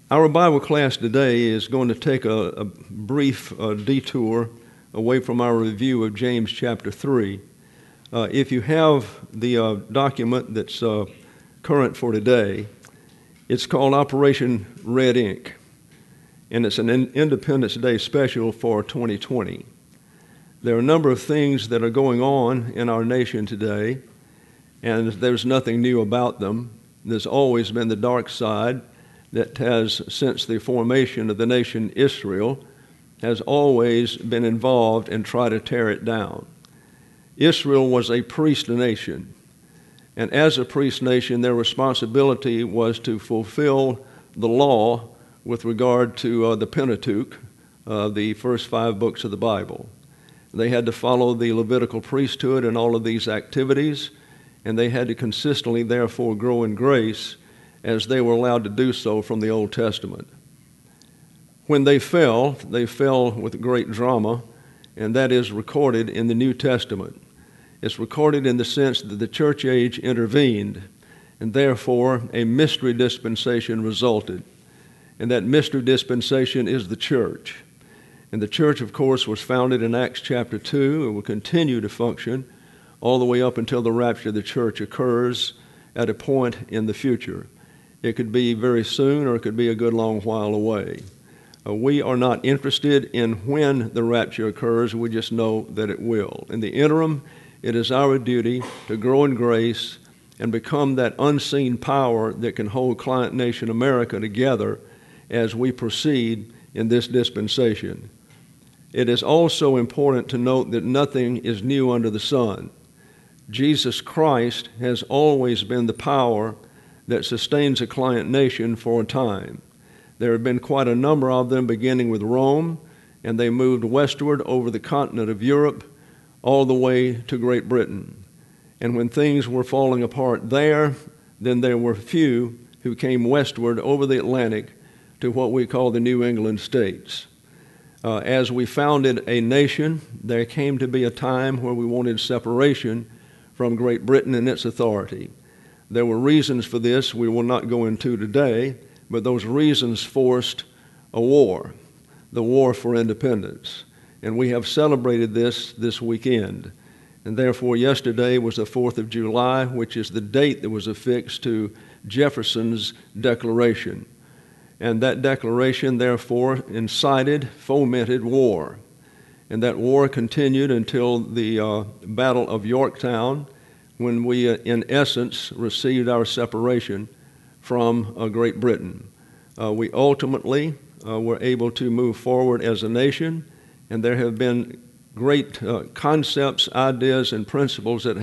Our Bible class today is going to take a brief detour away from our review of James chapter 3. If you have the document that's current for today, it's called Operation Red Ink, and it's an Independence Day special for 2020. There are a number of things that are going on in our nation today, and there's nothing new about them. There's always been the dark side that has, since the formation of the nation Israel, has always been involved in trying to tear it down. Israel was a priest nation, and as a priest nation, their responsibility was to fulfill the law with regard to the Pentateuch, the first 5 books of the Bible. They had to follow the Levitical priesthood in all of these activities, and they had to consistently, therefore, grow in grace as they were allowed to do so from the Old Testament. When they fell with great drama, and that is recorded in the New Testament. It's recorded in the sense that the church age intervened, and therefore a mystery dispensation resulted. And that mystery dispensation is the church. And the church, of course, was founded in Acts chapter 2 and will continue to function all the way up until the rapture of the church occurs at a point in the future. It could be very soon, or it could be a good long while away. We are not interested in when the rapture occurs. We just know that it will. In the interim, it is our duty to grow in grace and become that unseen power that can hold Client Nation America together as we proceed in this dispensation. It is also important to note that nothing is new under the sun. Jesus Christ has always been the power that sustains a client nation for a time. There have been quite a number of them, beginning with Rome, and they moved westward over the continent of Europe, all the way to Great Britain. And when things were falling apart there, then there were few who came westward over the Atlantic to what we call the New England states. As we founded a nation, there came to be a time where we wanted separation from Great Britain and its authority. There were reasons for this we will not go into today, but those reasons forced a war, the war for independence. And we have celebrated this weekend. And therefore, yesterday was the 4th of July, which is the date that was affixed to Jefferson's Declaration. And that declaration, therefore, incited, fomented war. And that war continued until the Battle of Yorktown, when we, in essence, received our separation from Great Britain. We ultimately were able to move forward as a nation, and there have been great concepts, ideas, and principles that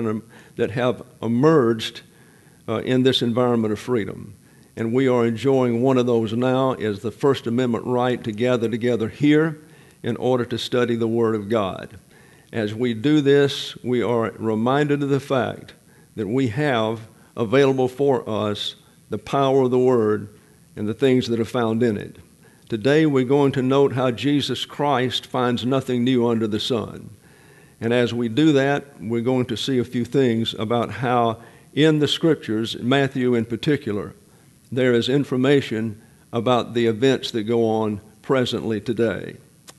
have emerged in this environment of freedom. And we are enjoying one of those now, is the First Amendment right to gather together here in order to study the Word of God. As we do this, we are reminded of the fact that we have available for us the power of the Word and the things that are found in it. Today, we're going to note how Jesus Christ finds nothing new under the sun. And as we do that, we're going to see a few things about how in the Scriptures, Matthew in particular, there is information about the events that go on presently today.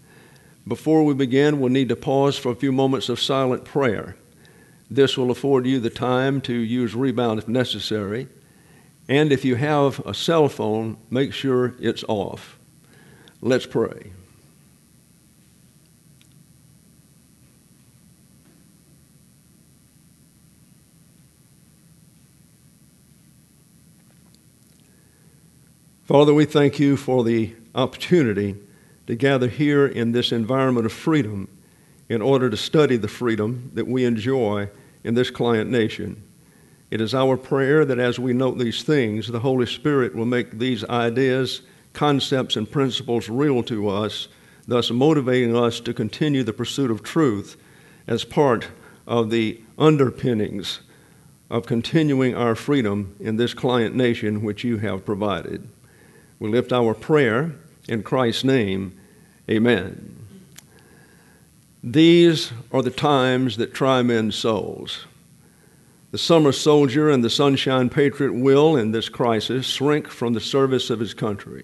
Before we begin, we'll need to pause for a few moments of silent prayer. This will afford you the time to use rebound if necessary. And if you have a cell phone, make sure it's off. Let's pray. Father, we thank you for the opportunity to gather here in this environment of freedom in order to study the freedom that we enjoy in this client nation. It is our prayer that as we note these things, the Holy Spirit will make these ideas, concepts, and principles real to us, thus motivating us to continue the pursuit of truth as part of the underpinnings of continuing our freedom in this client nation which you have provided. We lift our prayer in Christ's name, amen. These are the times that try men's souls. The summer soldier and the sunshine patriot will, in this crisis, shrink from the service of his country.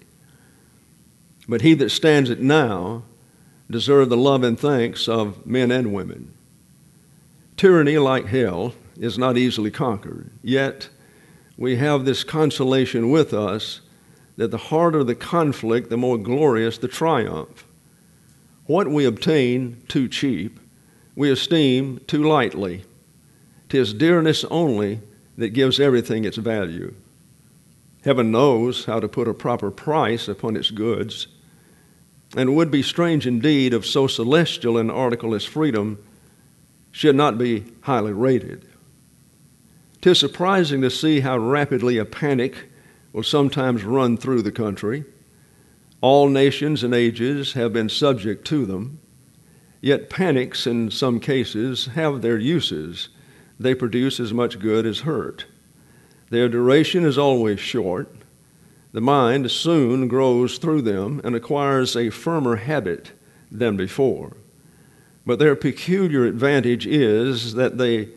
But he that stands it now deserves the love and thanks of men and women. Tyranny, like hell, is not easily conquered, yet we have this consolation with us that the harder the conflict, the more glorious the triumph. What we obtain too cheap, we esteem too lightly. 'Tis dearness only that gives everything its value. Heaven knows how to put a proper price upon its goods, and it would be strange indeed if so celestial an article as freedom should not be highly rated. 'Tis surprising to see how rapidly a panic will sometimes run through the country. All nations and ages have been subject to them, yet panics in some cases have their uses. They produce as much good as hurt. Their duration is always short. The mind soon grows through them and acquires a firmer habit than before. But their peculiar advantage is that they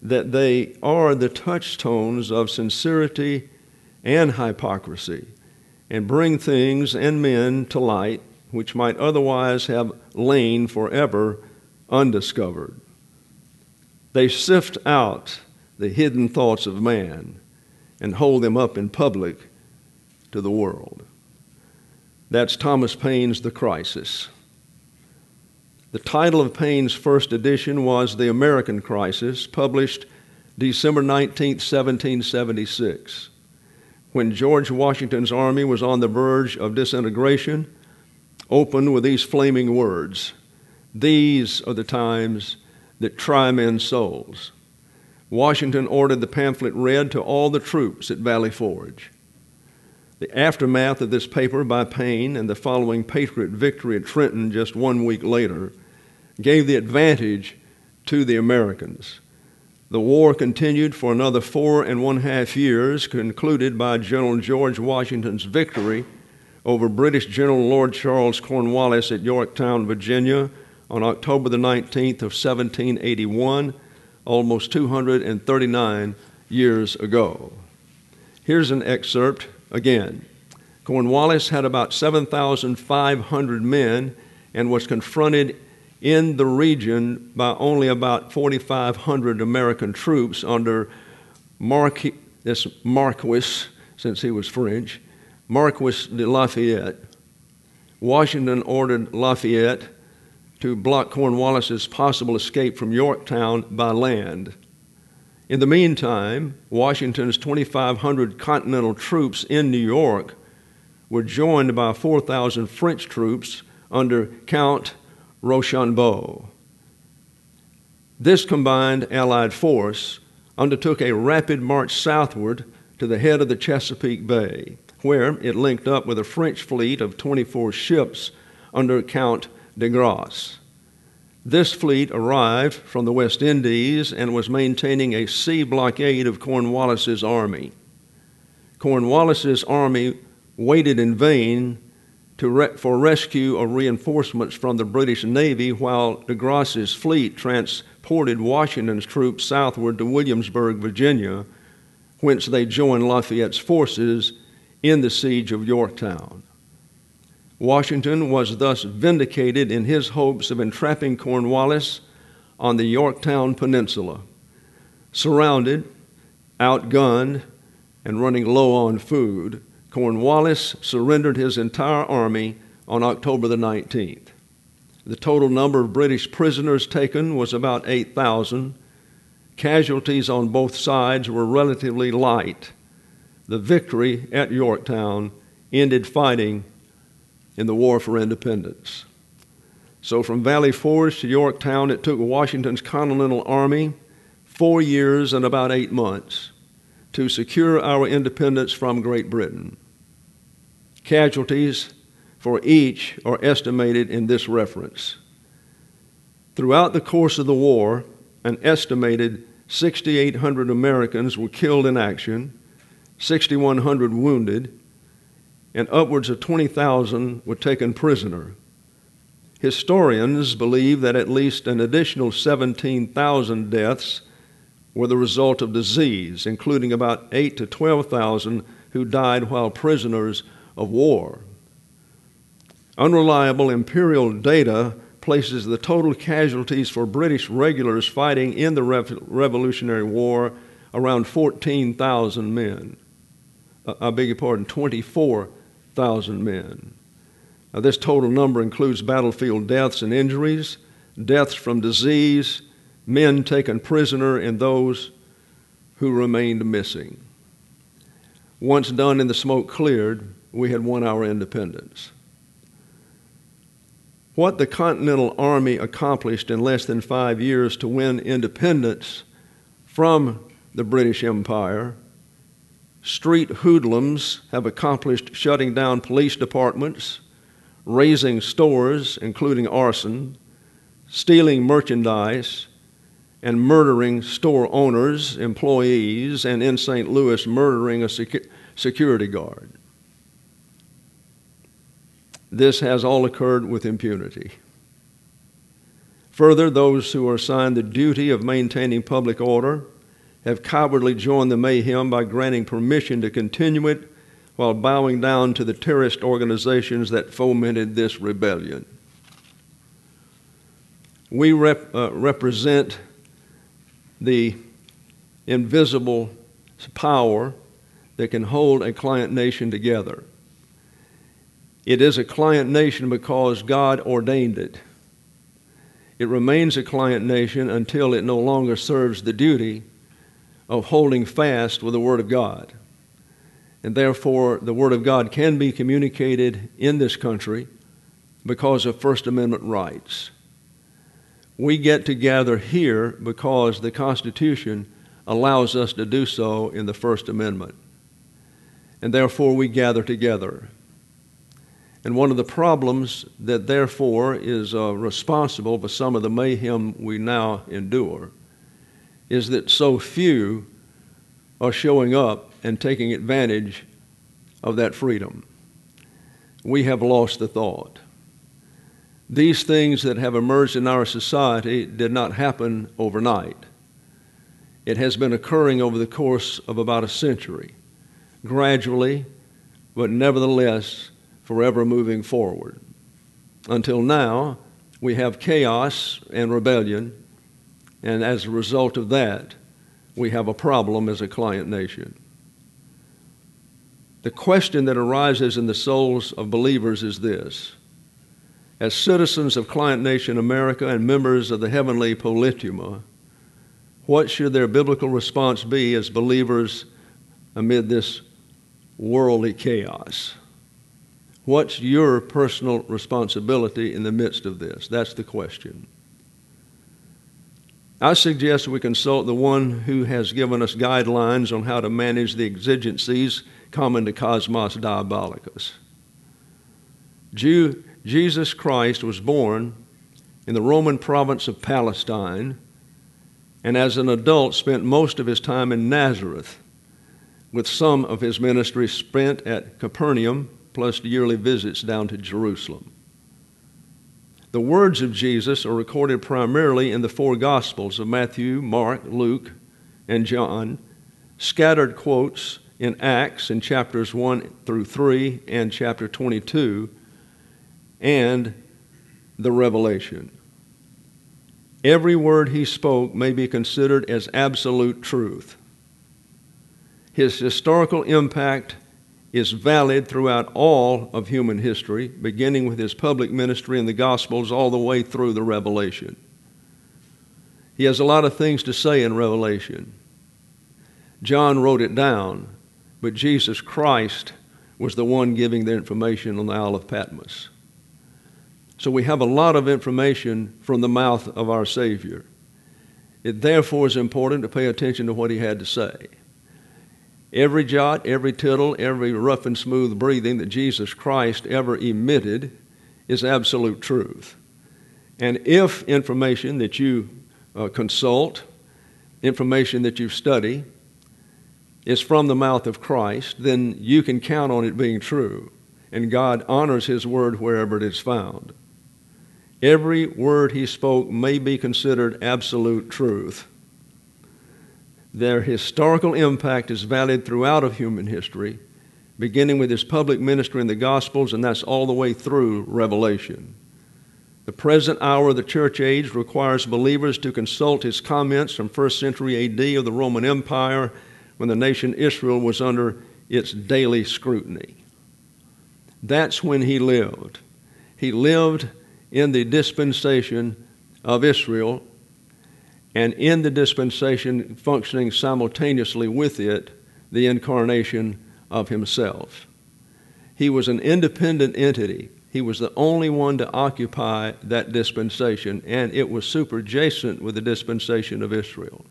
are the touchstones of sincerity and hypocrisy, and bring things and men to light which might otherwise have lain forever undiscovered. They sift out the hidden thoughts of man and hold them up in public to the world. That's Thomas Paine's The Crisis. The title of Paine's first edition was The American Crisis, published December 19, 1776. When George Washington's army was on the verge of disintegration, opened with these flaming words, "These are the times that try men's souls." Washington ordered the pamphlet read to all the troops at Valley Forge. The aftermath of this paper by Paine and the following Patriot victory at Trenton just 1 week later gave the advantage to the Americans. The war continued for another 4.5 years, concluded by General George Washington's victory over British General Lord Charles Cornwallis at Yorktown, Virginia, on October the 19th of 1781, almost 239 years ago. Here's an excerpt again. Cornwallis had about 7,500 men and was confronted in the region by only about 4,500 American troops under Marquis, since he was French, Marquis de Lafayette. Washington ordered Lafayette to block Cornwallis's possible escape from Yorktown by land. In the meantime, Washington's 2,500 Continental troops in New York were joined by 4,000 French troops under Count Rochambeau. This combined Allied force undertook a rapid march southward to the head of the Chesapeake Bay, where it linked up with a French fleet of 24 ships under Count de Grasse. This fleet arrived from the West Indies and was maintaining a sea blockade of Cornwallis's army. Cornwallis's army waited in vain for rescue or reinforcements from the British Navy, while de Grasse's fleet transported Washington's troops southward to Williamsburg, Virginia, whence they joined Lafayette's forces in the siege of Yorktown. Washington was thus vindicated in his hopes of entrapping Cornwallis on the Yorktown Peninsula. Surrounded, outgunned, and running low on food, Cornwallis surrendered his entire army on October the 19th. The total number of British prisoners taken was about 8,000. Casualties on both sides were relatively light. The victory at Yorktown ended fighting in the War for Independence. So from Valley Forge to Yorktown, it took Washington's Continental Army 4 years and about 8 months to secure our independence from Great Britain. Casualties for each are estimated in this reference. Throughout the course of the war, an estimated 6,800 Americans were killed in action, 6,100 wounded, and upwards of 20,000 were taken prisoner. Historians believe that at least an additional 17,000 deaths were the result of disease, including about 8,000 to 12,000 who died while prisoners of war. Unreliable imperial data places the total casualties for British regulars fighting in the Revolutionary War around 14,000 men. I beg your pardon, 24,000 men. Now, this total number includes battlefield deaths and injuries, deaths from disease, men taken prisoner, and those who remained missing. Once done and the smoke cleared, we had won our independence. What the Continental Army accomplished in less than 5 years to win independence from the British Empire, street hoodlums have accomplished shutting down police departments, razing stores, including arson, stealing merchandise, and murdering store owners, employees, and in St. Louis, murdering a security guard. This has all occurred with impunity. Further, those who are assigned the duty of maintaining public order have cowardly joined the mayhem by granting permission to continue it while bowing down to the terrorist organizations that fomented this rebellion. We represent the invisible power that can hold a client nation together. It is a client nation because God ordained it. It remains a client nation until it no longer serves the duty of holding fast with the Word of God. And therefore, the Word of God can be communicated in this country because of First Amendment rights. We get to gather here because the Constitution allows us to do so in the First Amendment. And therefore, we gather together. And one of the problems that therefore is responsible for some of the mayhem we now endure is that so few are showing up and taking advantage of that freedom. We have lost the thought. These things that have emerged in our society did not happen overnight. It has been occurring over the course of about a century, gradually, but nevertheless, forever moving forward. Until now, we have chaos and rebellion, and as a result of that, we have a problem as a client nation. The question that arises in the souls of believers is this: as citizens of client nation America and members of the heavenly politeuma, what should their biblical response be as believers amid this worldly chaos? What's your personal responsibility in the midst of this? That's the question. I suggest we consult the one who has given us guidelines on how to manage the exigencies common to Cosmos Diabolicus. Jesus Christ was born in the Roman province of Palestine, and as an adult spent most of his time in Nazareth, with some of his ministry spent at Capernaum, plus yearly visits down to Jerusalem. The words of Jesus are recorded primarily in the four Gospels of Matthew, Mark, Luke, and John, scattered quotes in Acts in chapters 1 through 3 and chapter 22, and the Revelation. Every word he spoke may be considered as absolute truth. His historical impact is valid throughout all of human history, beginning with his public ministry in the Gospels all the way through the Revelation. He has a lot of things to say in Revelation. John wrote it down, but Jesus Christ was the one giving the information on the Isle of Patmos. So we have a lot of information from the mouth of our Savior. It therefore is important to pay attention to what he had to say. Every jot, every tittle, every rough and smooth breathing that Jesus Christ ever emitted is absolute truth. And if information that you consult, information that you study, is from the mouth of Christ, then you can count on it being true. And God honors his word wherever it is found. Every word he spoke may be considered absolute truth. Their historical impact is valid throughout of human history, beginning with his public ministry in the Gospels, and that's all the way through Revelation. The present hour of the church age requires believers to consult his comments from 1st century AD of the Roman Empire, when the nation Israel was under its daily scrutiny. That's when he lived. He lived in the dispensation of Israel, and in the dispensation functioning simultaneously with it, the incarnation of himself. He was an independent entity. He was the only one to occupy that dispensation, and it was superjacent with the dispensation of Israel.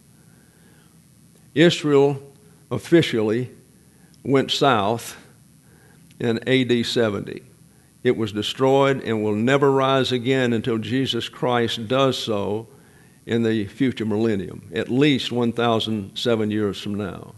Israel officially went south in AD 70. It was destroyed and will never rise again until Jesus Christ does so in the future millennium, at least 1,007 years from now.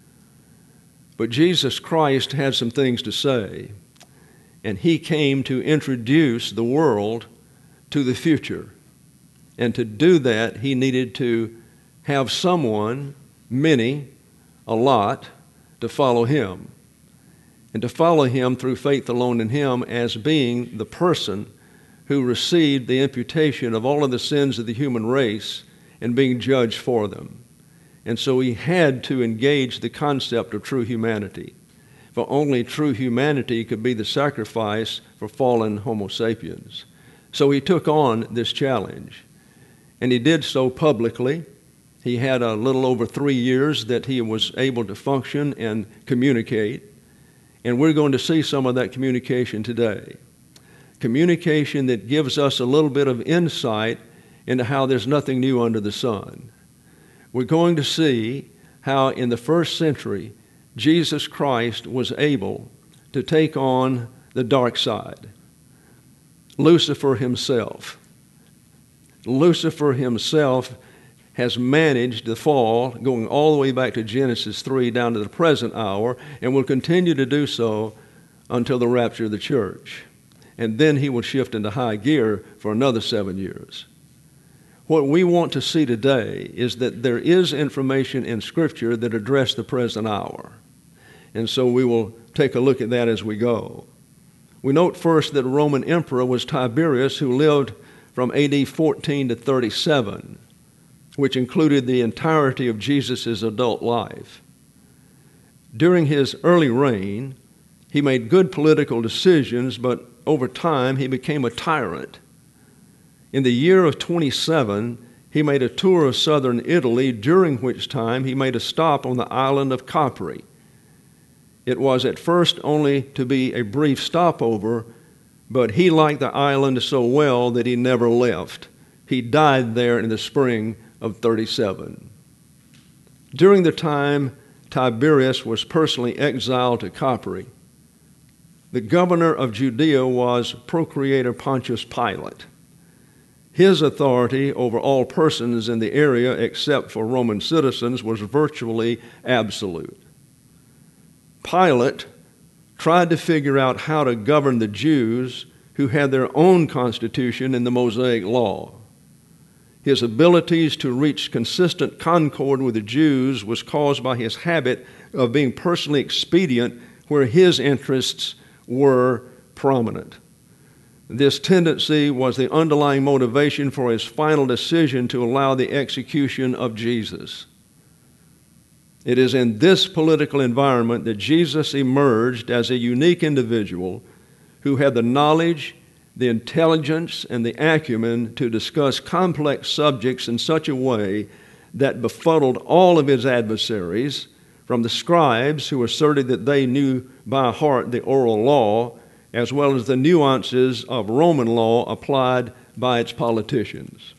But Jesus Christ had some things to say, and he came to introduce the world to the future. And to do that, he needed to have someone, many, a lot, to follow him. And to follow him through faith alone in him as being the person who received the imputation of all of the sins of the human race and being judged for them. And so he had to engage the concept of true humanity, for only true humanity could be the sacrifice for fallen Homo sapiens. So he took on this challenge, and he did so publicly. He had a little over 3 years that he was able to function and communicate, and we're going to see some of that communication today. Communication that gives us a little bit of insight into how there's nothing new under the sun. We're going to see how in the first century, Jesus Christ was able to take on the dark side. Lucifer himself. Lucifer himself has managed the fall, going all the way back to Genesis 3 down to the present hour, and will continue to do so until the rapture of the church. And then he will shift into high gear for another 7 years. What we want to see today is that there is information in Scripture that address the present hour. And so we will take a look at that as we go. We note first that the Roman emperor was Tiberius, who lived from AD 14 to 37, which included the entirety of Jesus' adult life. During his early reign, he made good political decisions, but over time he became a tyrant. In the year of 27, he made a tour of southern Italy, during which time he made a stop on the island of Capri. It was at first only to be a brief stopover, but he liked the island so well that he never left. He died there in the spring of 37. During the time Tiberius was personally exiled to Capri, the governor of Judea was Procurator Pontius Pilate. His authority over all persons in the area, except for Roman citizens, was virtually absolute. Pilate tried to figure out how to govern the Jews who had their own constitution in the Mosaic Law. His abilities to reach consistent concord with the Jews was caused by his habit of being personally expedient where his interests were prominent. This tendency was the underlying motivation for his final decision to allow the execution of Jesus. It is in this political environment that Jesus emerged as a unique individual who had the knowledge, the intelligence, and the acumen to discuss complex subjects in such a way that befuddled all of his adversaries, from the scribes who asserted that they knew by heart the oral law, as well as the nuances of Roman law applied by its politicians.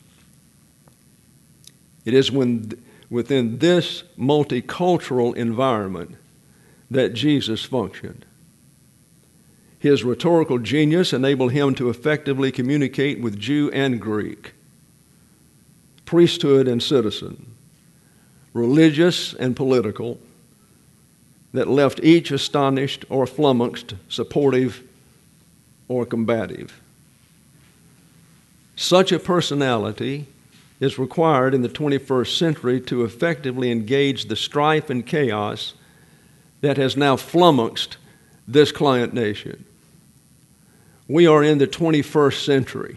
It is within this multicultural environment that Jesus functioned. His rhetorical genius enabled him to effectively communicate with Jew and Greek, priesthood and citizen, religious and political, that left each astonished or flummoxed, supportive or combative. Such a personality is required in the 21st century to effectively engage the strife and chaos that has now flummoxed this client nation. We are in the 21st century.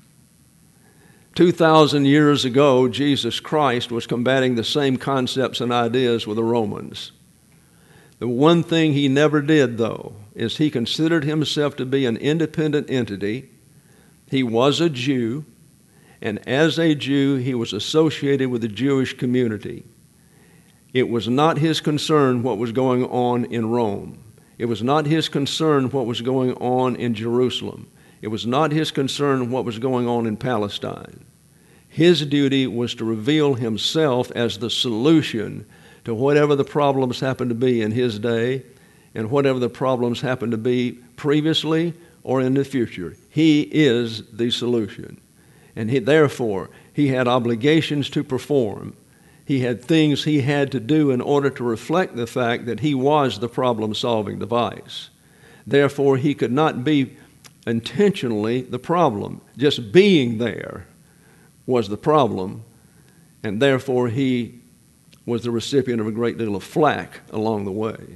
2,000 years ago, Jesus Christ was combating the same concepts and ideas with the Romans. The one thing he never did, though, is he considered himself to be an independent entity. He was a Jew, and as a Jew, he was associated with the Jewish community. It was not his concern what was going on in Rome. It was not his concern what was going on in Jerusalem. It was not his concern what was going on in Palestine. His duty was to reveal himself as the solution to whatever the problems happened to be in his day and whatever the problems happened to be previously or in the future. He is the solution. And therefore, he had obligations to perform. He had things he had to do in order to reflect the fact that he was the problem-solving device. Therefore, he could not be intentionally the problem. Just being there was the problem, and therefore he was the recipient of a great deal of flack along the way.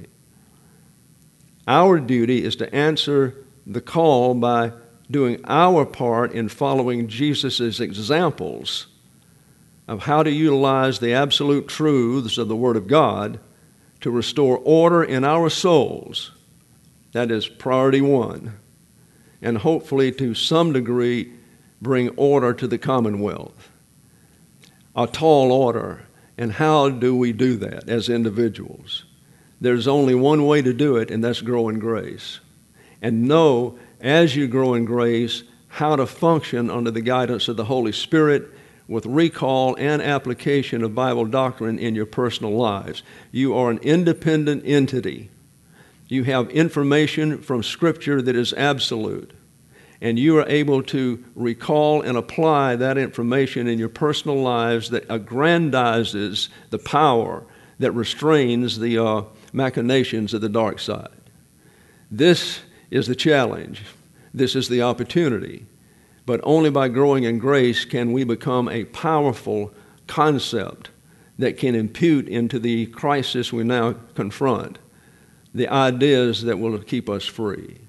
Our duty is to answer the call by doing our part in following Jesus' examples of how to utilize the absolute truths of the Word of God to restore order in our souls. That is priority one. And hopefully to some degree bring order to the commonwealth. A tall order. And how do we do that as individuals? There's only one way to do it, and that's grow in grace. And know, as you grow in grace, how to function under the guidance of the Holy Spirit with recall and application of Bible doctrine in your personal lives. You are an independent entity. You have information from Scripture that is absolute, and you are able to recall and apply that information in your personal lives that aggrandizes the power that restrains the machinations of the dark side. This is the challenge. This is the opportunity. But only by growing in grace can we become a powerful concept that can impute into the crisis we now confront the ideas that will keep us free.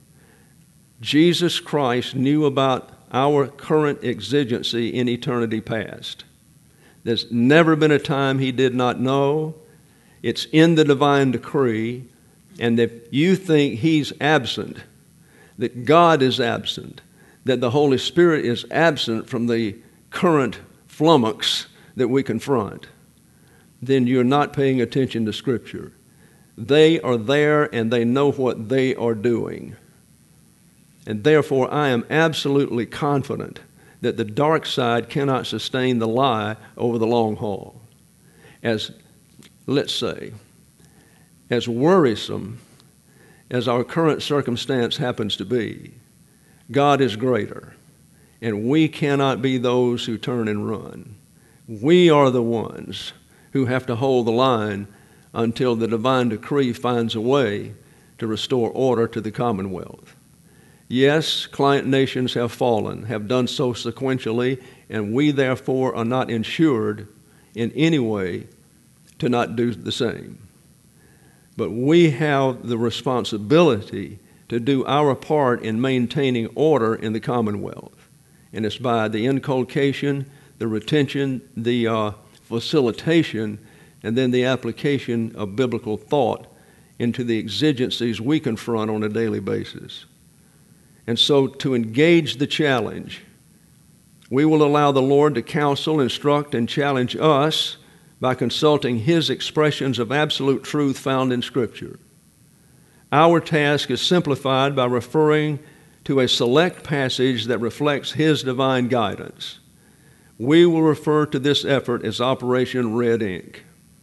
Jesus Christ knew about our current exigency in eternity past. There's never been a time he did not know. It's in the divine decree. And if you think he's absent, that God is absent, that the Holy Spirit is absent from the current flummox that we confront, then you're not paying attention to Scripture. They are there and they know what they are doing. And therefore, I am absolutely confident that the dark side cannot sustain the lie over the long haul. As, let's say, as worrisome as our current circumstance happens to be, God is greater, and we cannot be those who turn and run. We are the ones who have to hold the line until the divine decree finds a way to restore order to the commonwealth. Yes, client nations have fallen, have done so sequentially, and we therefore are not insured in any way to not do the same. But we have the responsibility to do our part in maintaining order in the commonwealth. And it's by the inculcation, the retention, the facilitation, and then the application of biblical thought into the exigencies we confront on a daily basis. And so to engage the challenge, we will allow the Lord to counsel, instruct, and challenge us by consulting His expressions of absolute truth found in Scripture. Our task is simplified by referring to a select passage that reflects His divine guidance. We will refer to this effort as Operation Red Ink.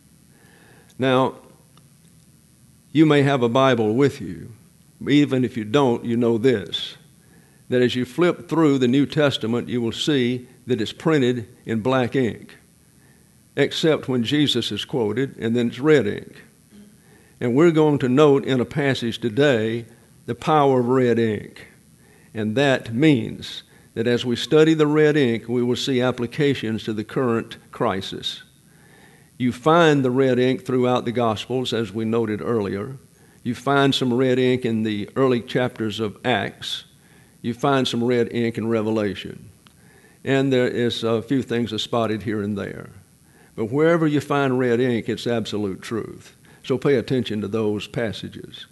Now, you may have a Bible with you. Even if you don't, you know this, that as you flip through the New Testament, you will see that it's printed in black ink, except when Jesus is quoted, and then it's red ink. And we're going to note in a passage today the power of red ink. And that means that as we study the red ink, we will see applications to the current crisis. You find the red ink throughout the Gospels, as we noted earlier. You find some red ink in the early chapters of Acts. You find some red ink in Revelation. And there is a few things are spotted here and there. But wherever you find red ink, it's absolute truth. So pay attention to those passages.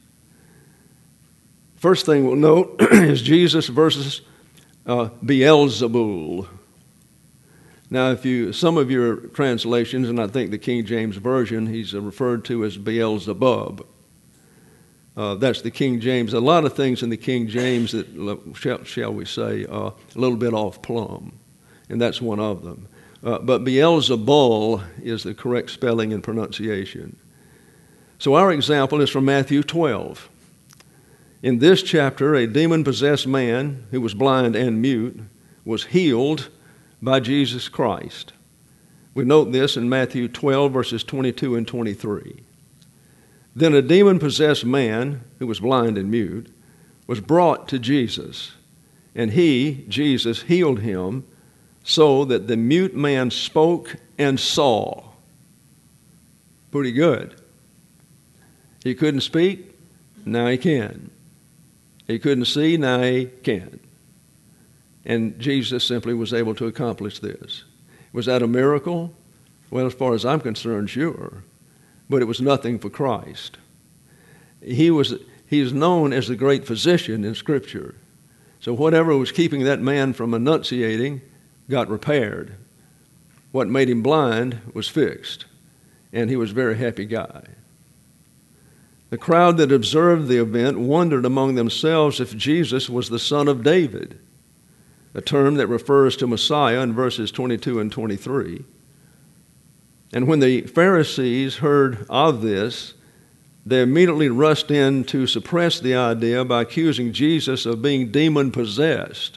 First thing we'll note is Jesus versus Beelzebul. Now, some of your translations, and I think the King James Version, he's referred to as Beelzebub. That's the King James. A lot of things in the King James that, shall we say, a little bit off plumb, and that's one of them. But Beelzebul is the correct spelling and pronunciation. So our example is from Matthew 12. In this chapter, a demon-possessed man who was blind and mute was healed by Jesus Christ. We note this in Matthew 12, verses 22 and 23. Then a demon-possessed man who was blind and mute was brought to Jesus, and he, Jesus, healed him so that the mute man spoke and saw. Pretty good. He couldn't speak, now he can. He couldn't see, now he can. And Jesus simply was able to accomplish this. Was that a miracle? Well, as far as I'm concerned, sure. But it was nothing for Christ. He is known as the great physician in Scripture. So whatever was keeping that man from enunciating got repaired. What made him blind was fixed. And he was a very happy guy. The crowd that observed the event wondered among themselves if Jesus was the son of David, a term that refers to Messiah in verses 22 and 23. And when the Pharisees heard of this, they immediately rushed in to suppress the idea by accusing Jesus of being demon-possessed.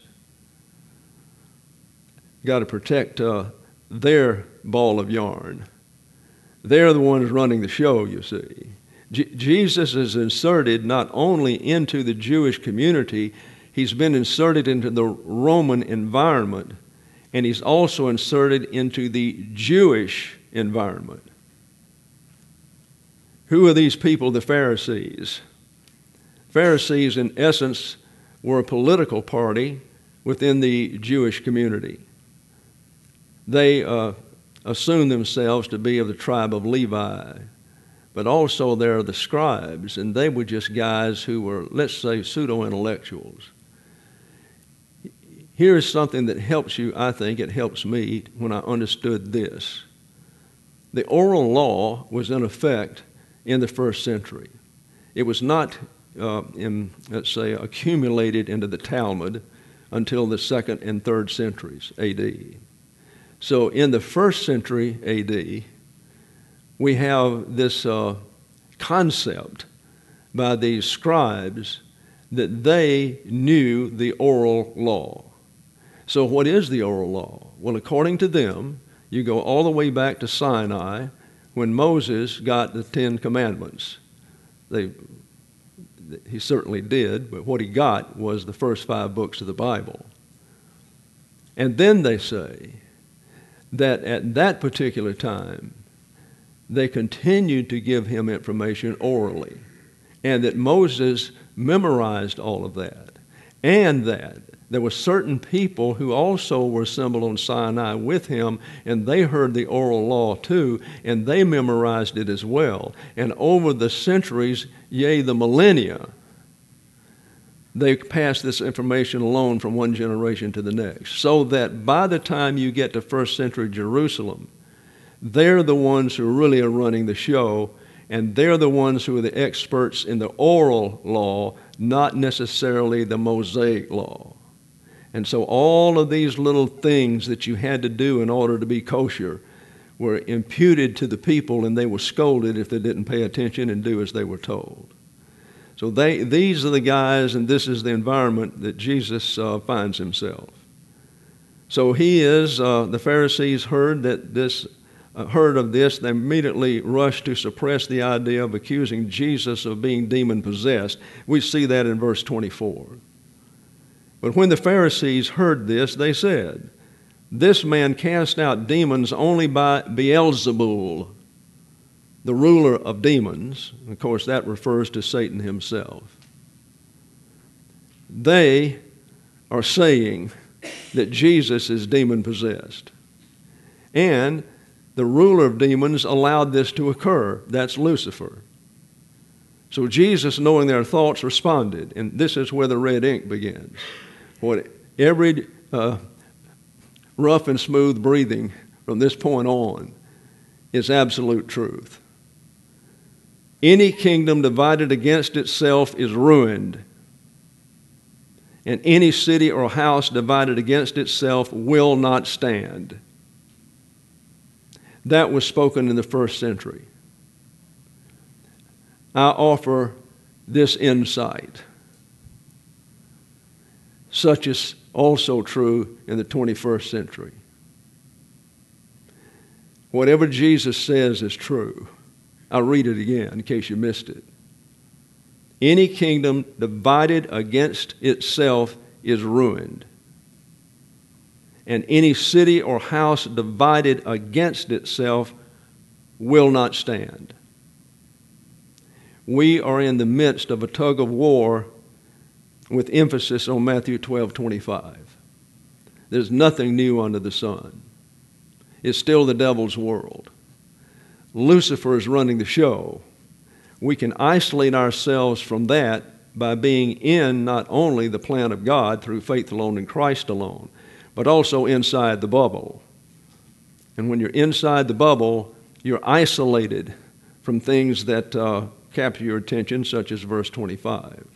Got to protect their ball of yarn. They're the ones running the show, you see. Jesus is inserted not only into the Jewish community, he's been inserted into the Roman environment, and he's also inserted into the Jewish environment. Who are these people, the Pharisees? Pharisees, in essence, were a political party within the Jewish community. They assumed themselves to be of the tribe of Levi, but also there are the scribes, and they were just guys who were, let's say, pseudo-intellectuals. Here's something that helps you, I think it helps me when I understood this. The oral law was in effect in the first century. It was not, let's say, accumulated into the Talmud until the 2nd and 3rd centuries A.D. So in the 1st century A.D., we have this concept by these scribes that they knew the oral law. So what is the oral law? Well, according to them, you go all the way back to Sinai when Moses got the 10 Commandments. He certainly did, but what he got was the first 5 books of the Bible. And then they say that at that particular time, they continued to give him information orally, and that Moses memorized all of that, and that there were certain people who also were assembled on Sinai with him, and they heard the oral law too, and they memorized it as well. And over the centuries, yea, the millennia, they passed this information along from one generation to the next, so that by the time you get to 1st century Jerusalem, they're the ones who really are running the show, and they're the ones who are the experts in the oral law, not necessarily the Mosaic law. And so all of these little things that you had to do in order to be kosher were imputed to the people, and they were scolded if they didn't pay attention and do as they were told. So these are the guys, and this is the environment that Jesus finds himself. So the Pharisees heard of this, they immediately rushed to suppress the idea of accusing Jesus of being demon-possessed. We see that in verse 24. But when the Pharisees heard this, they said, "This man cast out demons only by Beelzebul, the ruler of demons." Of course, that refers to Satan himself. They are saying that Jesus is demon-possessed. And the ruler of demons allowed this to occur. That's Lucifer. So Jesus, knowing their thoughts, responded. And this is where the red ink begins. What every rough and smooth breathing from this point on is absolute truth. Any kingdom divided against itself is ruined, and any city or house divided against itself will not stand. That was spoken in the first century. I offer this insight. Such is also true in the 21st century. Whatever Jesus says is true. I'll read it again in case you missed it. Any kingdom divided against itself is ruined, and any city or house divided against itself will not stand. We are in the midst of a tug of war with emphasis on Matthew 12:25. There's nothing new under the sun. It's still the devil's world. Lucifer is running the show. We can isolate ourselves from that by being in not only the plan of God through faith alone in Christ alone, but also inside the bubble. And when you're inside the bubble, you're isolated from things that capture your attention, such as verse 25.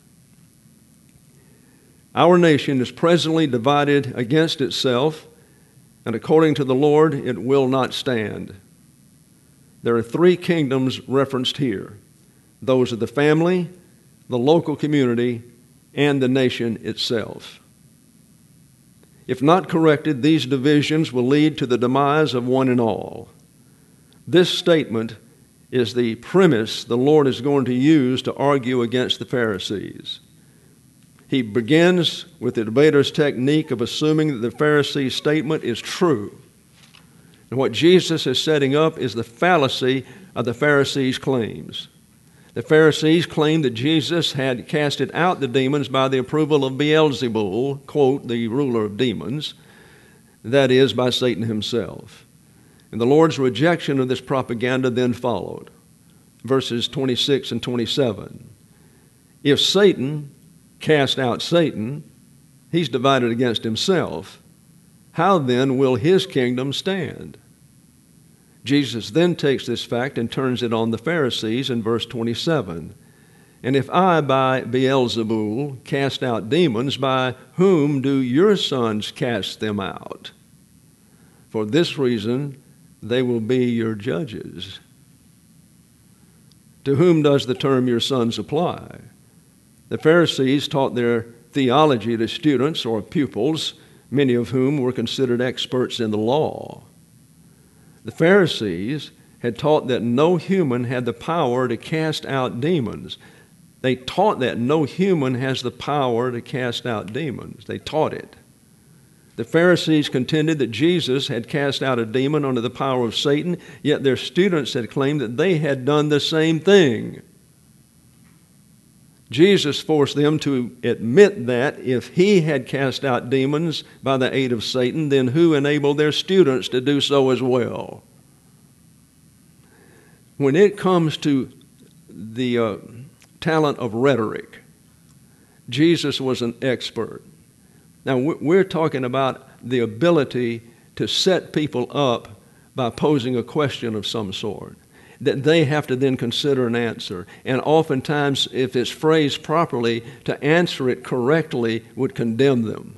Our nation is presently divided against itself, and according to the Lord, it will not stand. There are three kingdoms referenced here. Those of the family, the local community, and the nation itself. If not corrected, these divisions will lead to the demise of one and all. This statement is the premise the Lord is going to use to argue against the Pharisees. He begins with the debater's technique of assuming that the Pharisees' statement is true. And what Jesus is setting up is the fallacy of the Pharisees' claims. The Pharisees claimed that Jesus had casted out the demons by the approval of Beelzebul, quote, the ruler of demons, that is, by Satan himself. And the Lord's rejection of this propaganda then followed. Verses 26 and 27. If Satan cast out Satan, he's divided against himself. How then will his kingdom stand? Jesus then takes this fact and turns it on the Pharisees in verse 27. And if I by Beelzebul cast out demons, by whom do your sons cast them out? For this reason they will be your judges. To whom does the term your sons apply? The Pharisees taught their theology to students or pupils, many of whom were considered experts in the law. The Pharisees had taught that no human had the power to cast out demons. They taught that no human has the power to cast out demons. They taught it. The Pharisees contended that Jesus had cast out a demon under the power of Satan, yet their students had claimed that they had done the same thing. Jesus forced them to admit that if he had cast out demons by the aid of Satan, then who enabled their students to do so as well? When it comes to the talent of rhetoric, Jesus was an expert. Now, we're talking about the ability to set people up by posing a question of some sort that they have to then consider an answer. And oftentimes, if it's phrased properly, to answer it correctly would condemn them.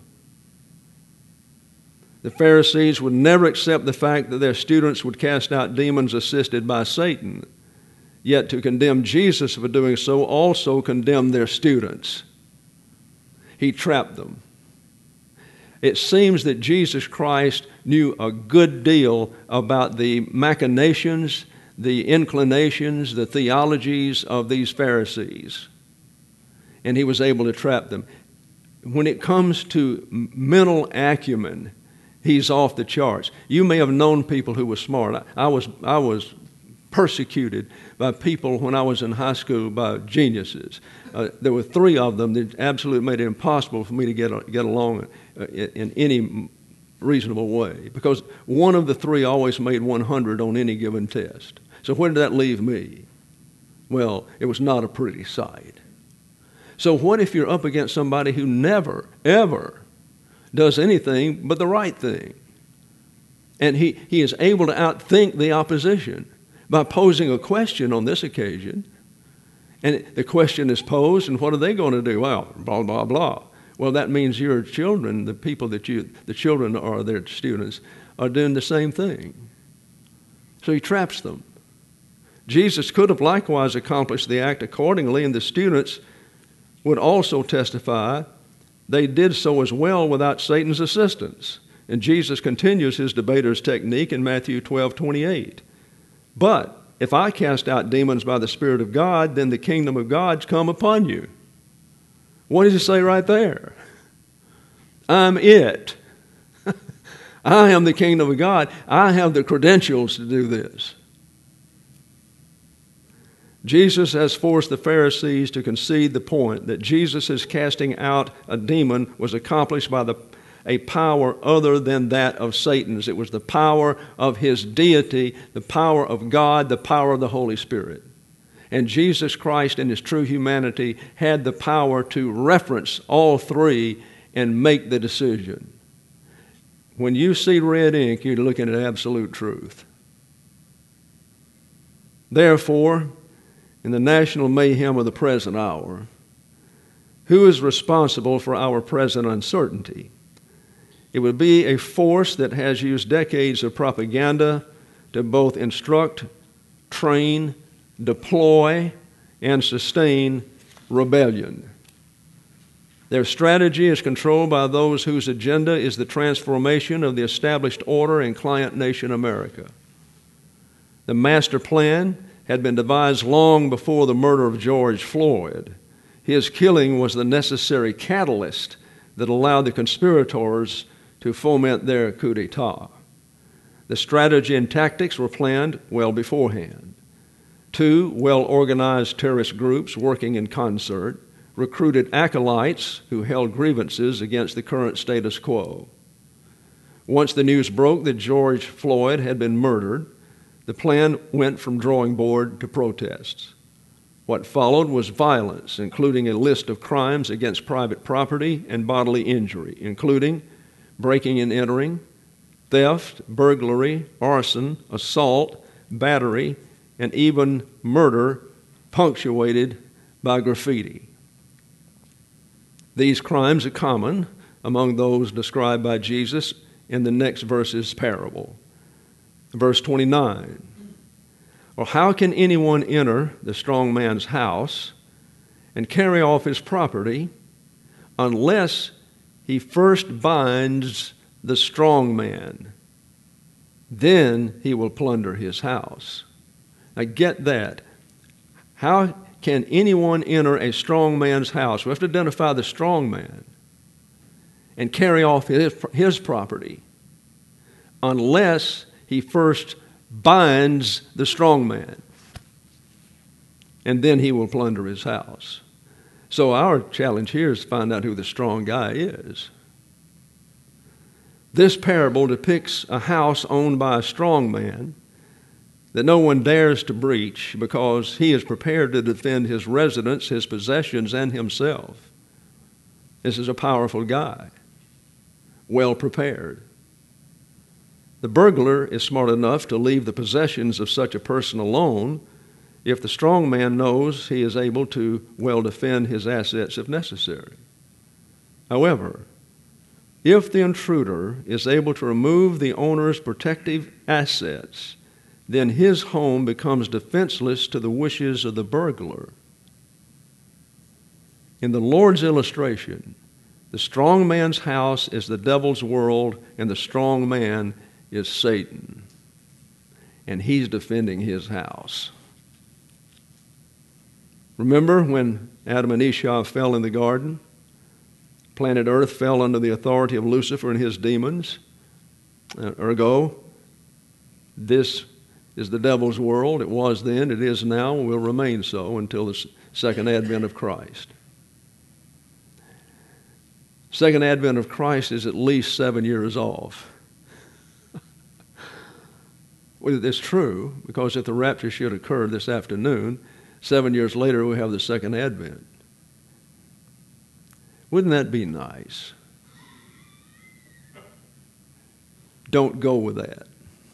The Pharisees would never accept the fact that their students would cast out demons assisted by Satan. Yet to condemn Jesus for doing so also condemned their students. He trapped them. It seems that Jesus Christ knew a good deal about the machinations, the inclinations, the theologies of these Pharisees. And he was able to trap them. when it comes to mental acumen, he's off the charts. You may have known people who were smart. I was persecuted by people when I was in high school by geniuses. There were 3 of them that absolutely made it impossible for me to get along in any reasonable way, because one of the 3 always made 100 on any given test. So where did that leave me? Well, it was not a pretty sight. So what if you're up against somebody who never, ever does anything but the right thing? And he is able to outthink the opposition by posing a question on this occasion. And the question is posed, and what are they going to do? Well, blah, blah, blah. Well, that means your children, the children or their students, are doing the same thing. So he traps them. Jesus could have likewise accomplished the act accordingly, and the students would also testify they did so as well without Satan's assistance. And Jesus continues his debater's technique in Matthew 12:28. But if I cast out demons by the Spirit of God, then the kingdom of God's come upon you. What does he say right there? I'm it. I am the kingdom of God. I have the credentials to do this. Jesus has forced the Pharisees to concede the point that Jesus' casting out a demon was accomplished by a power other than that of Satan's. It was the power of his deity, the power of God, the power of the Holy Spirit. And Jesus Christ in his true humanity had the power to reference all 3 and make the decision. When you see red ink, you're looking at absolute truth. Therefore, in the national mayhem of the present hour, who is responsible for our present uncertainty? It would be a force that has used decades of propaganda to both instruct, train, deploy, and sustain rebellion. Their strategy is controlled by those whose agenda is the transformation of the established order in client nation America. The master plan had been devised long before the murder of George Floyd. His killing was the necessary catalyst that allowed the conspirators to foment their coup d'etat. The strategy and tactics were planned well beforehand. 2 well-organized terrorist groups working in concert recruited acolytes who held grievances against the current status quo. Once the news broke that George Floyd had been murdered, the plan went from drawing board to protests. What followed was violence, including a list of crimes against private property and bodily injury, including breaking and entering, theft, burglary, arson, assault, battery, and even murder, punctuated by graffiti. These crimes are common among those described by Jesus in the next verse's parable. Verse 29, or how can anyone enter the strong man's house and carry off his property unless he first binds the strong man? Then he will plunder his house. Now get that. How can anyone enter a strong man's house? We have to identify the strong man and carry off his property unless he first binds the strong man, and then he will plunder his house. So our challenge here is to find out who the strong guy is. This parable depicts a house owned by a strong man that no one dares to breach because he is prepared to defend his residence, his possessions, and himself. This is a powerful guy, well prepared. The burglar is smart enough to leave the possessions of such a person alone if the strong man knows he is able to well defend his assets if necessary. However, if the intruder is able to remove the owner's protective assets, then his home becomes defenseless to the wishes of the burglar. In the Lord's illustration, the strong man's house is the devil's world, and the strong man is Satan, and he's defending his house. Remember when Adam and Eve fell in the garden? Planet Earth fell under the authority of Lucifer and his demons. Ergo, this is the devil's world. It was then, it is now, and will remain so until the second advent of Christ. Second advent of Christ is at least 7 years off. Well, it's true, because if the rapture should occur this afternoon, 7 years later we have the second advent. Wouldn't that be nice? Don't go with that.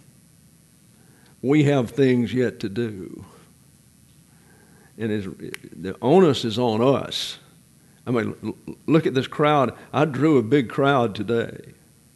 We have things yet to do. And the onus is on us. I mean, look at this crowd. I drew a big crowd today.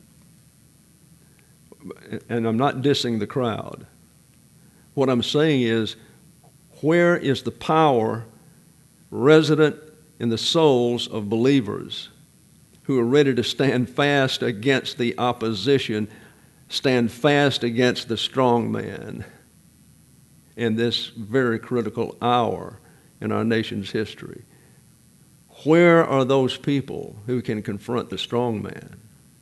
And I'm not dissing the crowd. What I'm saying is, where is the power resident in the souls of believers who are ready to stand fast against the opposition, stand fast against the strong man in this very critical hour in our nation's history? Where are those people who can confront the strong man?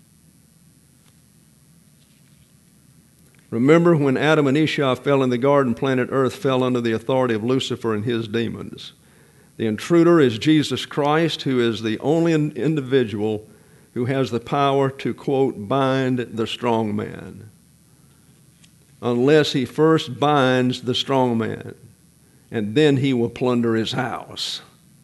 Remember, when Adam and Eve fell in the garden, planet Earth fell under the authority of Lucifer and his demons. The intruder is Jesus Christ, who is the only individual who has the power to, quote, bind the strong man, unless he first binds the strong man, and then he will plunder his house.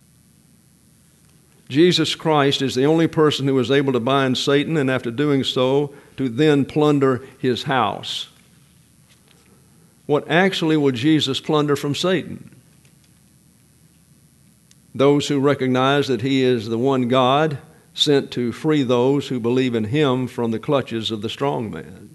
Jesus Christ is the only person who is able to bind Satan, and after doing so, to then plunder his house. What actually will Jesus plunder from Satan? Those who recognize that he is the one God sent to free those who believe in him from the clutches of the strong man.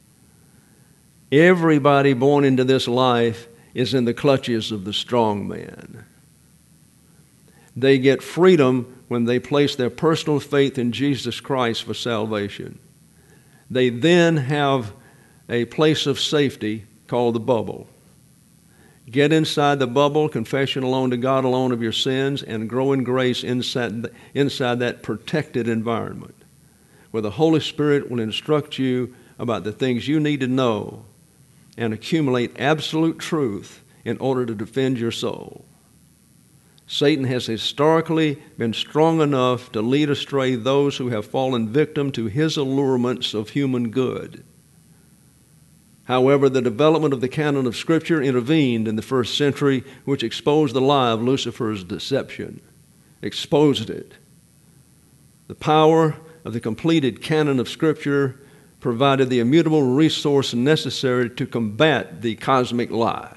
Everybody born into this life is in the clutches of the strong man. They get freedom when they place their personal faith in Jesus Christ for salvation. They then have a place of safety called the bubble. Get inside the bubble, confession alone to God alone of your sins, and grow in grace inside that protected environment where the Holy Spirit will instruct you about the things you need to know and accumulate absolute truth in order to defend your soul. Satan has historically been strong enough to lead astray those who have fallen victim to his allurements of human good. However, the development of the canon of Scripture intervened in the first century, which exposed the lie of Lucifer's deception, exposed it. The power of the completed canon of Scripture provided the immutable resource necessary to combat the cosmic lie.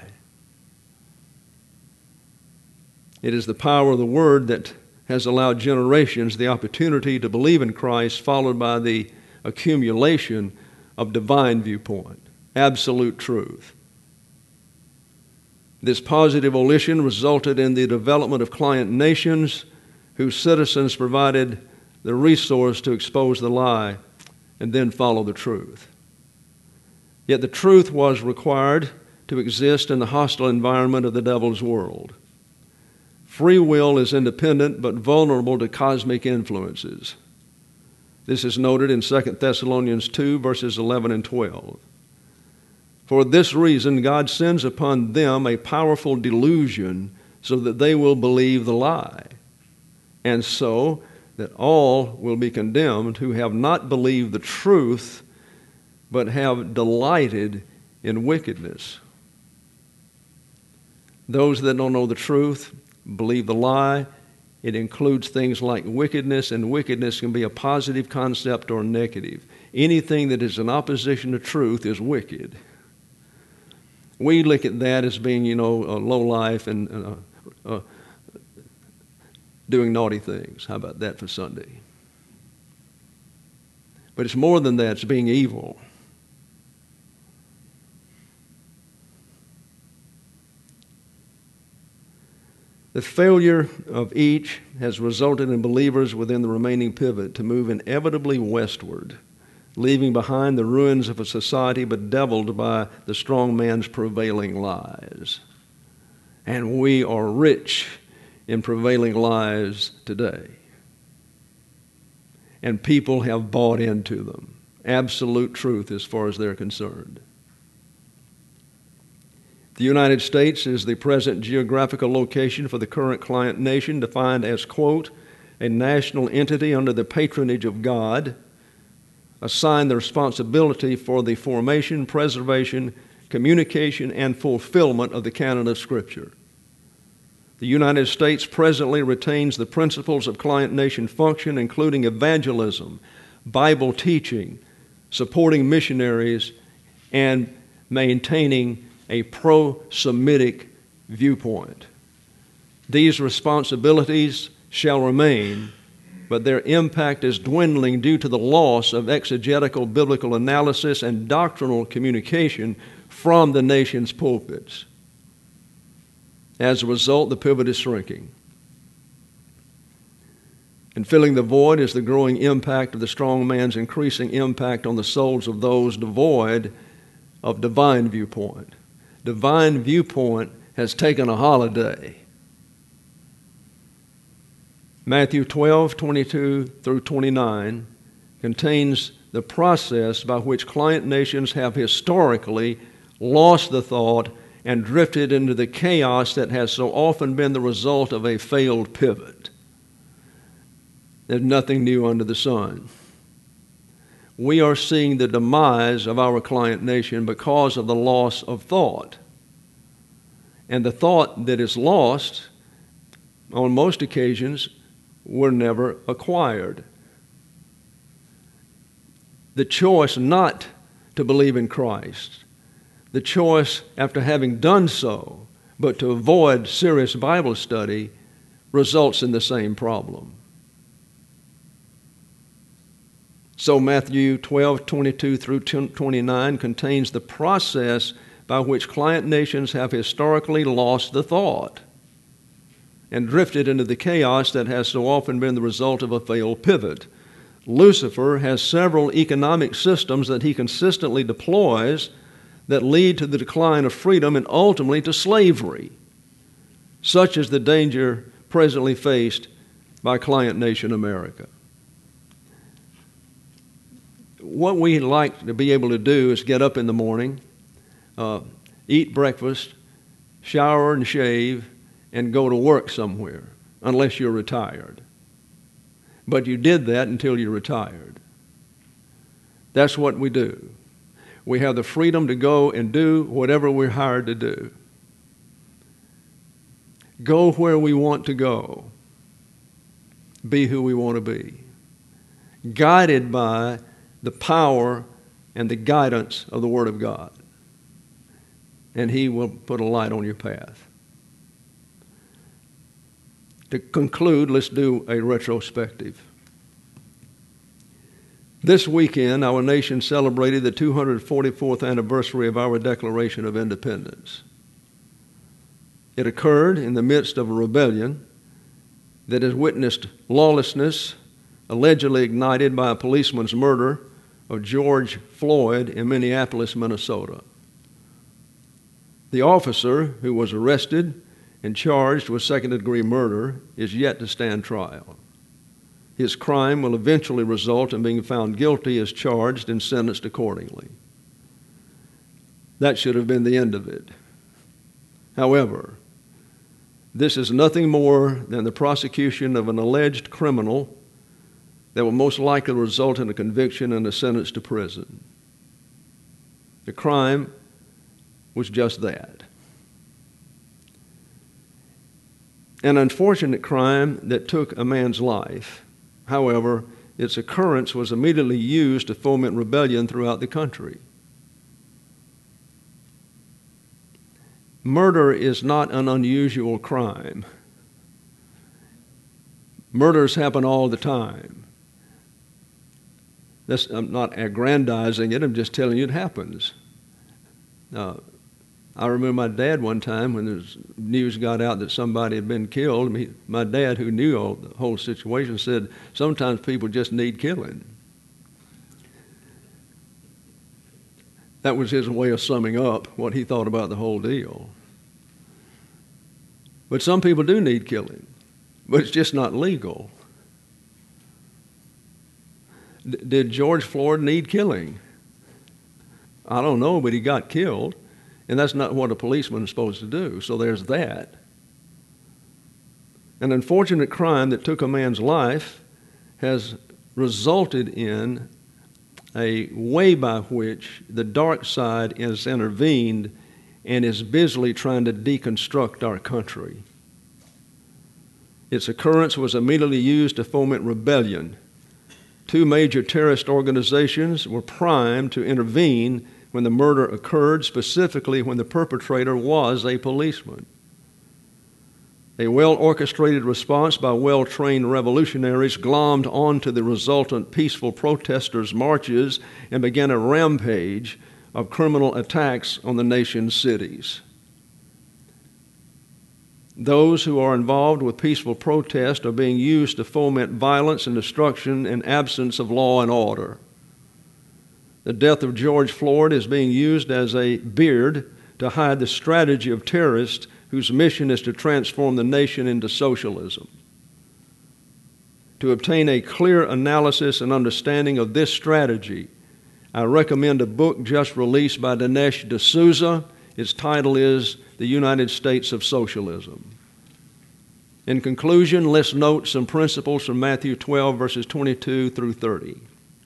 It is the power of the Word that has allowed generations the opportunity to believe in Christ, followed by the accumulation of divine viewpoint, absolute truth. This positive volition resulted in the development of client nations whose citizens provided the resource to expose the lie and then follow the truth. Yet the truth was required to exist in the hostile environment of the devil's world. Free will is independent but vulnerable to cosmic influences. This is noted in 2 Thessalonians 2, verses 11 and 12. For this reason, God sends upon them a powerful delusion so that they will believe the lie, and so that all will be condemned who have not believed the truth but have delighted in wickedness. Those that don't know the truth believe the lie. It includes things like wickedness, and wickedness can be a positive concept or negative. Anything that is in opposition to truth is wicked. We look at that as being, a low life and doing naughty things. How about that for Sunday? But it's more than that. It's being evil. The failure of each has resulted in believers within the remaining pivot to move inevitably westward, leaving behind the ruins of a society bedeviled by the strong man's prevailing lies. And we are rich in prevailing lies today. and people have bought into them. Absolute truth as far as they're concerned. The United States is the present geographical location for the current client nation, defined as, quote, a national entity under the patronage of God, assigned the responsibility for the formation, preservation, communication, and fulfillment of the canon of Scripture. The United States presently retains the principles of client nation function, including evangelism, Bible teaching, supporting missionaries, and maintaining a pro-Semitic viewpoint. These responsibilities shall remain, but their impact is dwindling due to the loss of exegetical biblical analysis and doctrinal communication from the nation's pulpits. As a result, the pivot is shrinking. And filling the void is the growing impact of the strong man's increasing impact on the souls of those devoid of divine viewpoint. Divine viewpoint has taken a holiday. Matthew 12:22 through 29 contains the process by which client nations have historically lost the thought and drifted into the chaos that has so often been the result of a failed pivot. There's nothing new under the sun. We are seeing the demise of our client nation because of the loss of thought. And the thought that is lost, on most occasions, were never acquired. The choice not to believe in Christ, the choice after having done so, but to avoid serious Bible study, results in the same problem. So Matthew 12:22 through 29 contains the process by which client nations have historically lost the thought and drifted into the chaos that has so often been the result of a failed pivot. Lucifer has several economic systems that he consistently deploys that lead to the decline of freedom and ultimately to slavery. Such is the danger presently faced by client nation America. What we like to be able to do is get up in the morning, eat breakfast, shower and shave, and go to work somewhere, unless you're retired. But you did that until you retired. That's what we do. We have the freedom to go and do whatever we're hired to do. Go where we want to go. Be who we want to be. Guided by the power and the guidance of the Word of God. And He will put a light on your path. To conclude, let's do a retrospective. This weekend, our nation celebrated the 244th anniversary of our Declaration of Independence. It occurred in the midst of a rebellion that has witnessed lawlessness allegedly ignited by a policeman's murder of George Floyd in Minneapolis, Minnesota. The officer who was arrested and charged with second-degree murder is yet to stand trial. His crime will eventually result in being found guilty as charged and sentenced accordingly. That should have been the end of it. However, this is nothing more than the prosecution of an alleged criminal that will most likely result in a conviction and a sentence to prison. The crime was just that. An unfortunate crime that took a man's life. However, its occurrence was immediately used to foment rebellion throughout the country. Murder is not an unusual crime. Murders happen all the time. I'm not aggrandizing it, I'm just telling you it happens. I remember my dad one time when the news got out that somebody had been killed. My dad, who knew the whole situation, said sometimes people just need killing. That was his way of summing up what he thought about the whole deal. But some people do need killing, but it's just not legal. Did George Floyd need killing? I don't know, but he got killed, and that's not what a policeman is supposed to do. So there's that. An unfortunate crime that took a man's life has resulted in a way by which the dark side has intervened and is busily trying to deconstruct our country. Its occurrence was immediately used to foment rebellion. Two major terrorist organizations were primed to intervene when the murder occurred, specifically when the perpetrator was a policeman. A well-orchestrated response by well-trained revolutionaries glommed onto the resultant peaceful protesters' marches and began a rampage of criminal attacks on the nation's cities. Those who are involved with peaceful protest are being used to foment violence and destruction in absence of law and order. The death of George Floyd is being used as a beard to hide the strategy of terrorists whose mission is to transform the nation into socialism. To obtain a clear analysis and understanding of this strategy, I recommend a book just released by Dinesh D'Souza. Its title is The United States of Socialism. In conclusion, let's note some principles from Matthew 12, verses 22 through 30.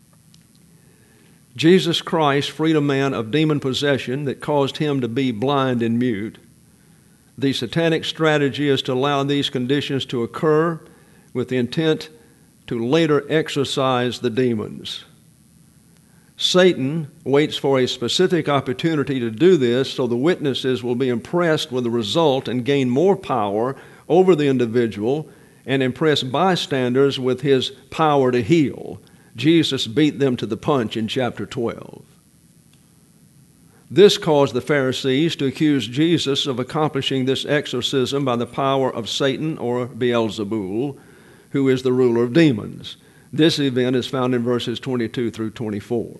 Jesus Christ freed a man of demon possession that caused him to be blind and mute. The satanic strategy is to allow these conditions to occur with the intent to later exorcise the demons. Satan waits for a specific opportunity to do this so the witnesses will be impressed with the result and gain more power over the individual and impress bystanders with his power to heal. Jesus beat them to the punch in chapter 12. This caused the Pharisees to accuse Jesus of accomplishing this exorcism by the power of Satan or Beelzebul, who is the ruler of demons. This event is found in verses 22 through 24.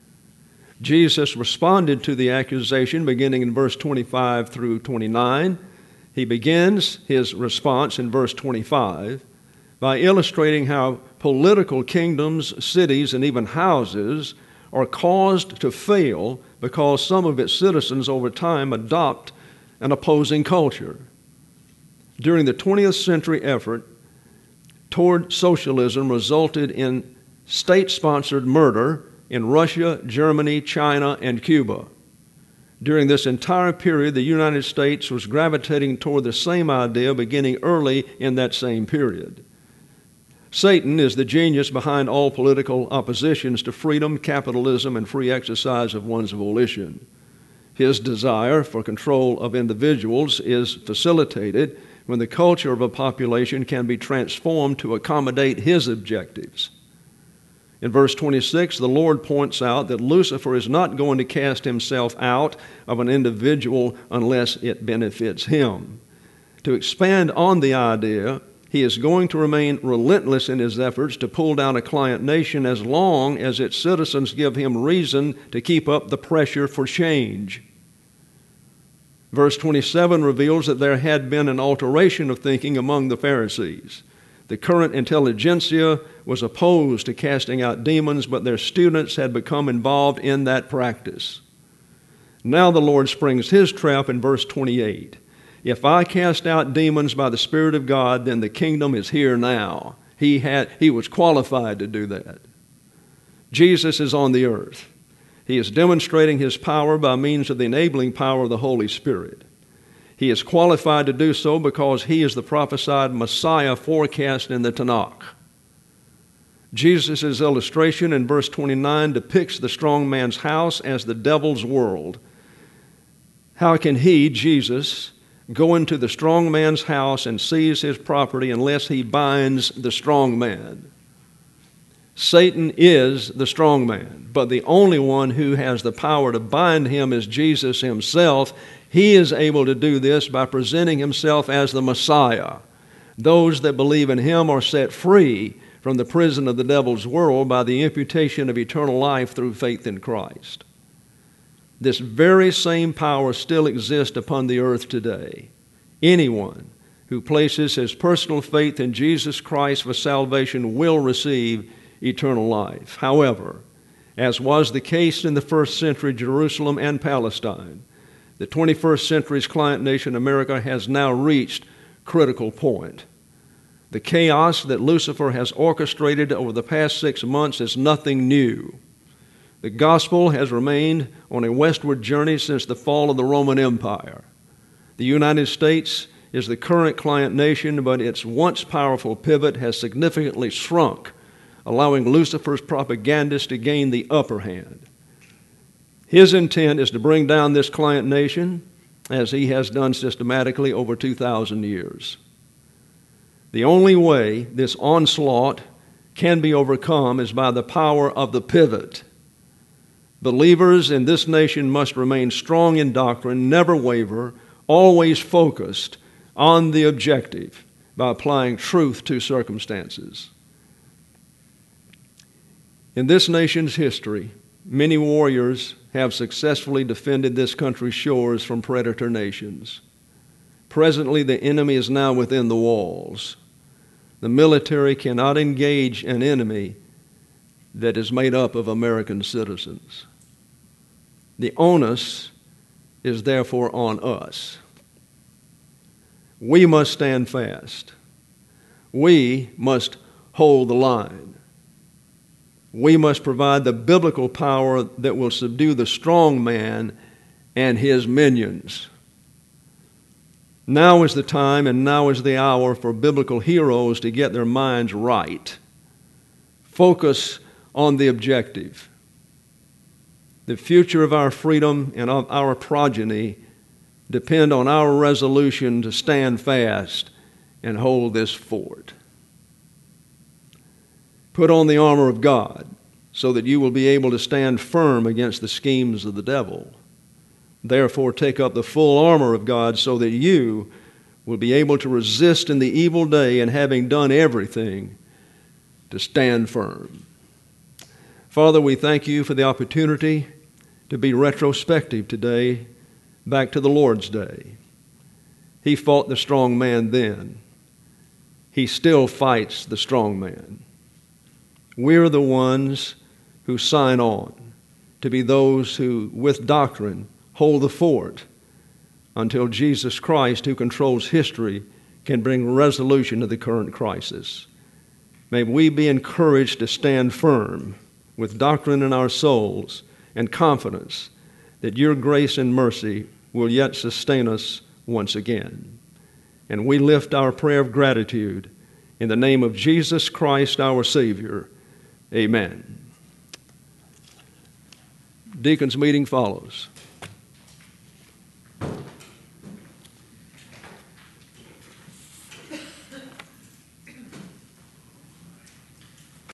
Jesus responded to the accusation beginning in verse 25 through 29. He begins his response in verse 25 by illustrating how political kingdoms, cities, and even houses are caused to fail because some of its citizens over time adopt an opposing culture. During the 20th century effort toward socialism resulted in state-sponsored murder in Russia, Germany, China, and Cuba. During this entire period, the United States was gravitating toward the same idea beginning early in that same period. Satan is the genius behind all political oppositions to freedom, capitalism, and free exercise of one's volition. His desire for control of individuals is facilitated when the culture of a population can be transformed to accommodate his objectives. In verse 26, the Lord points out that Lucifer is not going to cast himself out of an individual unless it benefits him. To expand on the idea, he is going to remain relentless in his efforts to pull down a client nation as long as its citizens give him reason to keep up the pressure for change. Verse 27 reveals that there had been an alteration of thinking among the Pharisees. The current intelligentsia was opposed to casting out demons, but their students had become involved in that practice. Now the Lord springs his trap in verse 28. If I cast out demons by the Spirit of God, then the kingdom is here now. He was qualified to do that. Jesus is on the earth. He is demonstrating his power by means of the enabling power of the Holy Spirit. He is qualified to do so because he is the prophesied Messiah forecast in the Tanakh. Jesus' illustration in verse 29 depicts the strong man's house as the devil's world. How can he, Jesus, go into the strong man's house and seize his property unless he binds the strong man? Satan is the strong man, but the only one who has the power to bind him is Jesus himself. He is able to do this by presenting himself as the Messiah. Those that believe in him are set free from the prison of the devil's world by the imputation of eternal life through faith in Christ. This very same power still exists upon the earth today. Anyone who places his personal faith in Jesus Christ for salvation will receive eternal life. However, as was the case in the first century Jerusalem and Palestine, the 21st century's client nation America has now reached critical point. The chaos that Lucifer has orchestrated over the past 6 months is nothing new. The gospel has remained on a westward journey since the fall of the Roman Empire. The United States is the current client nation, but its once powerful pivot has significantly shrunk, allowing Lucifer's propagandists to gain the upper hand. His intent is to bring down this client nation, as he has done systematically over 2,000 years. The only way this onslaught can be overcome is by the power of the pivot. Believers in this nation must remain strong in doctrine, never waver, always focused on the objective by applying truth to circumstances. In this nation's history, many warriors have successfully defended this country's shores from predator nations. Presently, the enemy is now within the walls. The military cannot engage an enemy that is made up of American citizens. The onus is therefore on us. We must stand fast. We must hold the line. We must provide the biblical power that will subdue the strong man and his minions. Now is the time and now is the hour for biblical heroes to get their minds right. Focus on the objective. The future of our freedom and of our progeny depend on our resolution to stand fast and hold this fort. Put on the armor of God so that you will be able to stand firm against the schemes of the devil. Therefore, take up the full armor of God so that you will be able to resist in the evil day, and having done everything, to stand firm. Father, we thank you for the opportunity to be retrospective today back to the Lord's day. He fought the strong man then. He still fights the strong man. We're the ones who sign on to be those who, with doctrine, hold the fort until Jesus Christ, who controls history, can bring resolution to the current crisis. May we be encouraged to stand firm with doctrine in our souls and confidence that your grace and mercy will yet sustain us once again. And we lift our prayer of gratitude in the name of Jesus Christ, our Savior. Amen. Deacons' meeting follows.